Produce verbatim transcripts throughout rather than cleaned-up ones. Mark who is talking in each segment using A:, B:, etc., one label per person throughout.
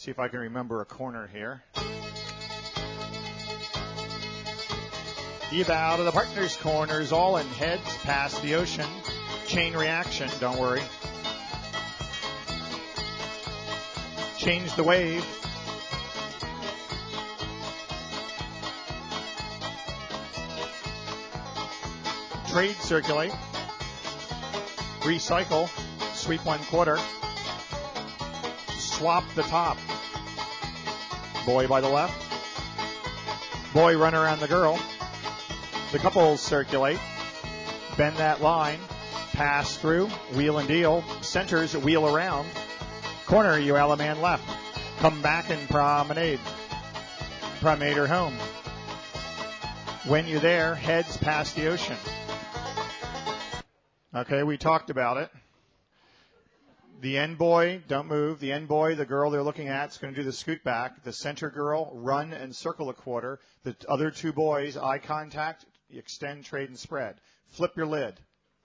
A: See if I can remember a corner here. Eve out of the partners' corners, all in heads past the ocean. Chain reaction, don't worry. Change the wave. Trade, circulate. Recycle. Sweep one quarter. Swap the top. Boy by the left. Boy run around the girl. The couples circulate. Bend that line. Pass through. Wheel and deal. Centers wheel around. Corner, you Alaman left. Come back and promenade. Promenade her home. When you're there, heads past the ocean. Okay, we talked about it. The end boy, don't move. The end boy, the girl they're looking at, is going to do the scoot back. The center girl, run and circle a quarter. The other two boys, eye contact, extend, trade, and spread. Flip your lid.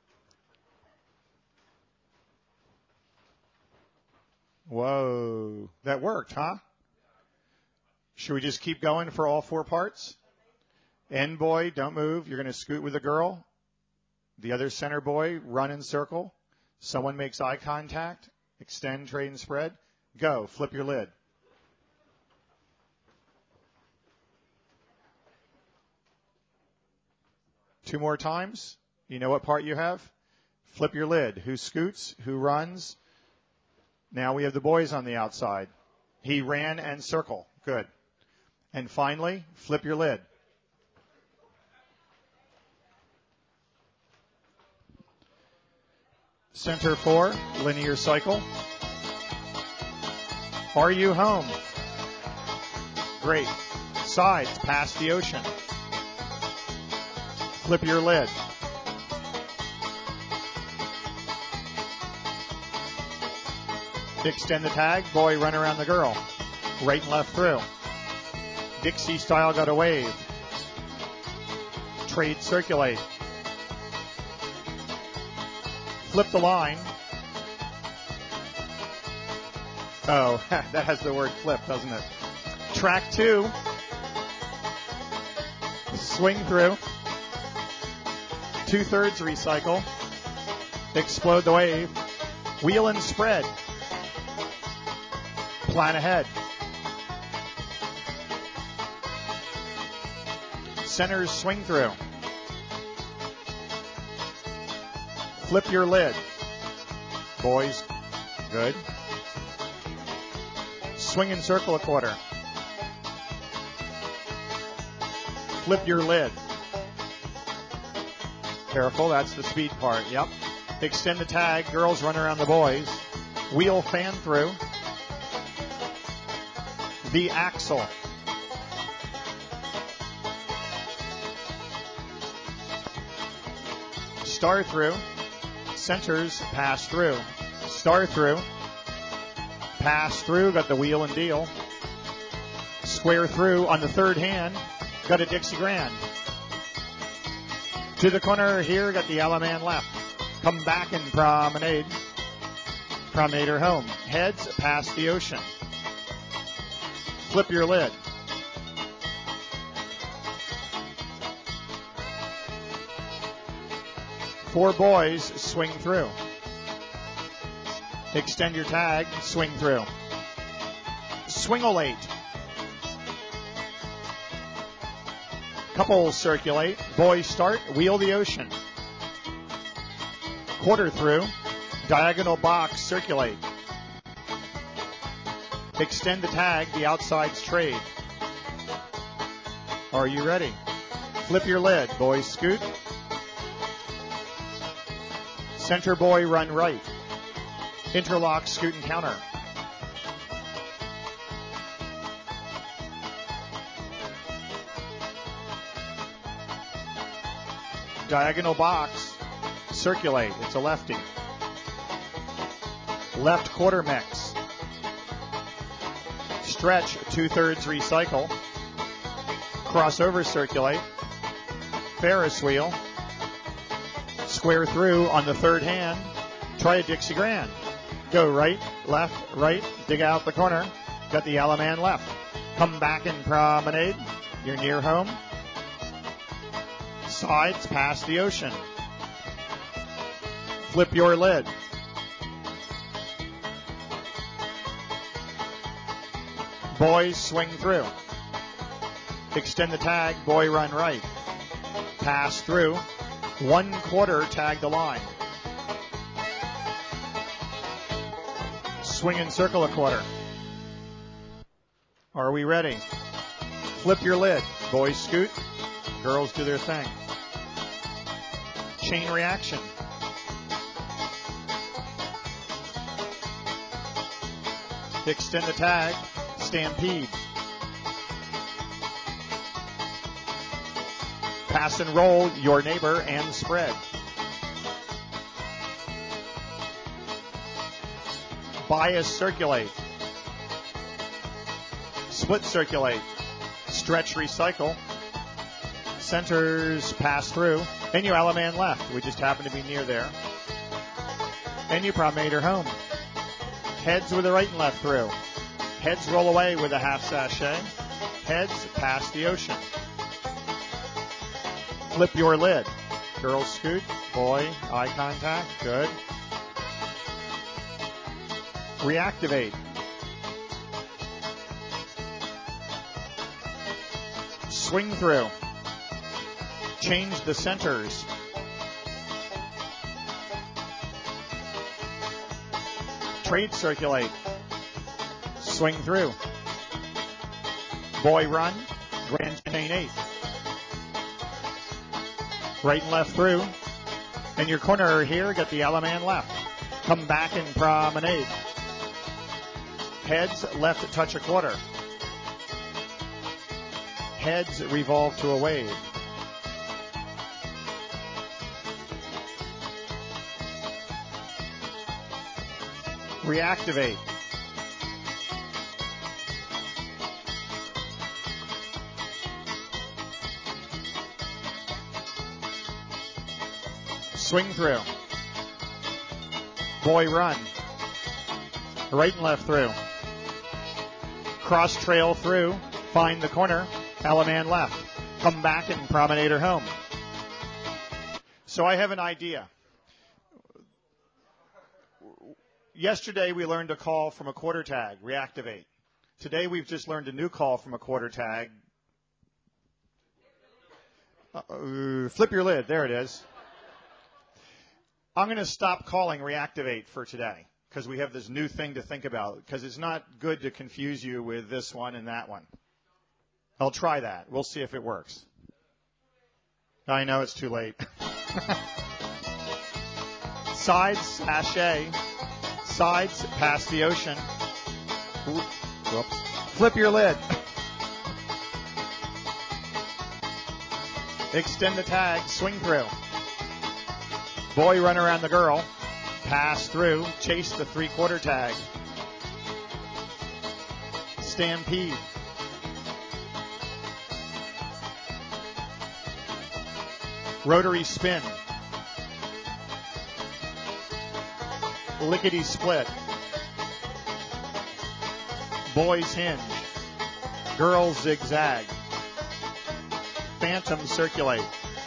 A: Whoa, that worked, huh? Should we just keep going for all four parts? End boy, don't move. You're going to scoot with the girl. The other center boy, run and circle. Someone makes eye contact. Extend, trade, and spread. Go. Flip your lid. Two more times. You know what part you have? Flip your lid. Who scoots? Who runs? Now we have the boys on the outside. He ran and circle. Good. And finally, flip your lid. Center four, linear cycle. Are you home? Great. Sides, past the ocean. Flip your lid. Extend the tag. Boy, run around the girl. Right and left through. Dixie style got a wave. Trade, circulate. Flip the line. Oh, that has the word flip, doesn't it? Track two. Swing through. Two-thirds recycle. Explode the wave. Wheel and spread. Plan ahead. Centers swing through. Flip your lid. Boys, good. Swing and circle a quarter. Flip your lid. Careful, that's the speed part, yep. Extend the tag, girls run around the boys. Wheel fan through. The axle. Star through. Centers, pass through. Star through. Pass through, got the wheel and deal. Square through on the third hand, got a Dixie Grand. To the corner here, got the Alaman left. Come back and promenade. Promenade her home. Heads, past the ocean. Flip your lid. Four boys swing through. Extend your tag, swing through. Swing-o-late. Couples circulate. Boys start, wheel the ocean. Quarter through. Diagonal box, circulate. Extend the tag, the outside's trade. Are you ready? Flip your lid. Boys scoot. Center boy run right. Interlock, scoot, and counter. Diagonal box. Circulate. It's a lefty. Left quarter mix. Stretch, two-thirds recycle. Crossover circulate. Ferris wheel. Square through on the third hand. Try a Dixie Grand. Go right, left, right. Dig out the corner. got the yellow man left. Come back and promenade. You're near home. Sides past the ocean. Flip your lid. Boys swing through. Extend the tag. Boy run right. Pass through. One quarter tag the line. Swing and circle a quarter. Are we ready? Flip your lid. Boys scoot. Girls do their thing. Chain reaction. Extend the tag. Stampede. Pass and roll your neighbor and spread. Bias circulate. Split circulate. Stretch recycle. Centers pass through. And you yellow man left. We just happen to be near there. And you promenator home. Heads with the right and left through. Heads roll away with a half sachet. Heads past the ocean. Flip your lid. Girls scoot. Boy, eye contact. Good. Reactivate. Swing through. Change the centers. Trade circulate. Swing through. Boy run. Grand chain eight. Right and left through. And your corner here, got the yellow man left. Come back and promenade. Heads left touch a quarter. Heads revolve to a wave. Reactivate. Swing through. Boy run. Right and left through. Cross trail through. Find the corner. Yellow man left. Come back and promenader home. So I have an idea. Yesterday we learned a call from a quarter tag, reactivate. Today we've just learned a new call from a quarter tag. Uh, flip your lid, there it is. I'm going to stop calling reactivate for today because we have this new thing to think about because it's not good to confuse you with this one and that one. I'll try that. We'll see if it works. I know it's too late. Sides, sachet. Sides, past the ocean. Whoops. Flip your lid. Extend the tag, swing through. Boy run around the girl. Pass through, chase the three-quarter tag. Stampede. Rotary spin. Lickety split. Boys hinge. Girls zigzag. Phantom circulate.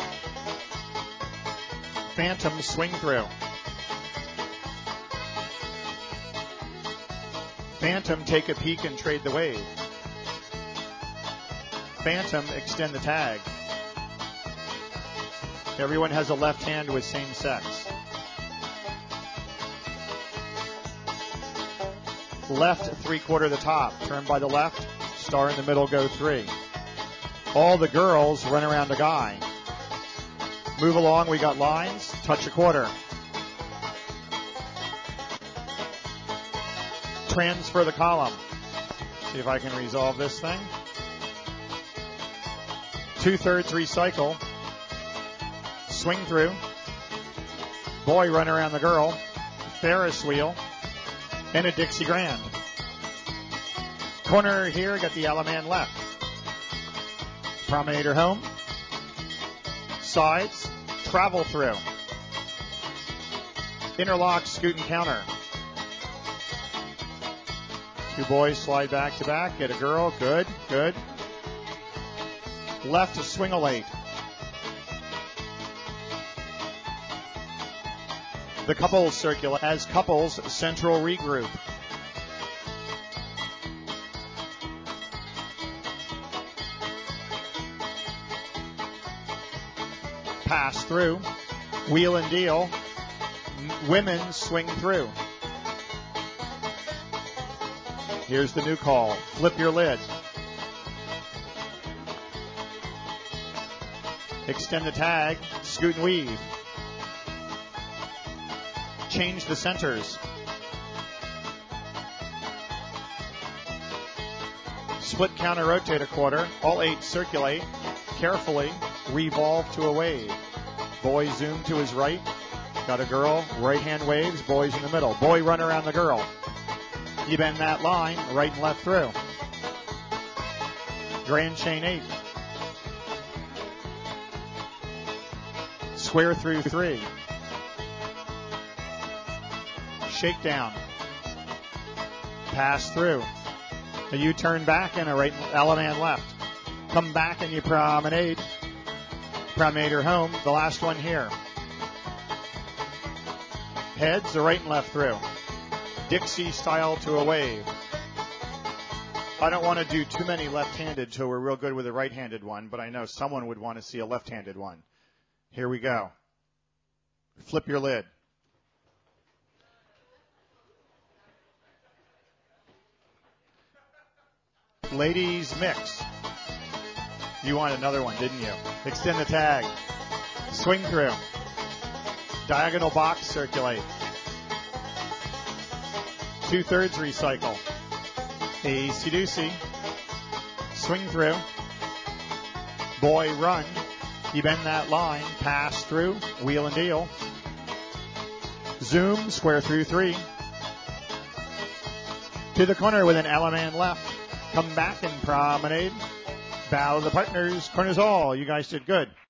A: Phantom swing through. Phantom take a peek and trade the wave. Phantom extend the tag. Everyone has a left hand with same sex. Left three quarter the top. Turn by the left. Star in the middle, go three. All the girls run around a guy. Move along, we got lines. Touch a quarter. Transfer the column. See if I can resolve this thing. Two-thirds recycle. Swing through. Boy run around the girl. Ferris wheel. And a Dixie Grand. Corner here, got the yellow man left. Promenader home. Sides. Travel through. Interlock, scoot and counter. Two boys slide back to back. Get a girl. Good, good. Left to swing-a-late. The couples circulate as couples central regroup. Pass through. Wheel and deal. Women swing through. Here's the new call. Flip your lid. Extend the tag. Scoot and weave. Change the centers. Split counter rotate a quarter. All eight circulate. Carefully revolve to a wave. Boy zoom to his right. Got a girl. Right hand waves. Boy's in the middle. Boy run around the girl. You bend that line. Right and left through. Grand chain eight. Square through three. Shakedown. Pass through. A U-turn back and a right Alaman left. Come back and you promenade. Promenade her home. The last one here. Heads, a right and left through. Dixie style to a wave. I don't want to do too many left-handed till we're real good with a right-handed one, but I know someone would want to see a left-handed one. Here we go. Flip your lid. Ladies mix. You wanted another one, didn't you? Extend the tag. Swing through. Diagonal box circulate. Two-thirds recycle. Easy-doosy. Swing through. Boy run. You bend that line. Pass through. Wheel and deal. Zoom. Square through three. To the corner with an Alaman left. Come back and promenade. Bow to the partners. Corners all. You guys did good.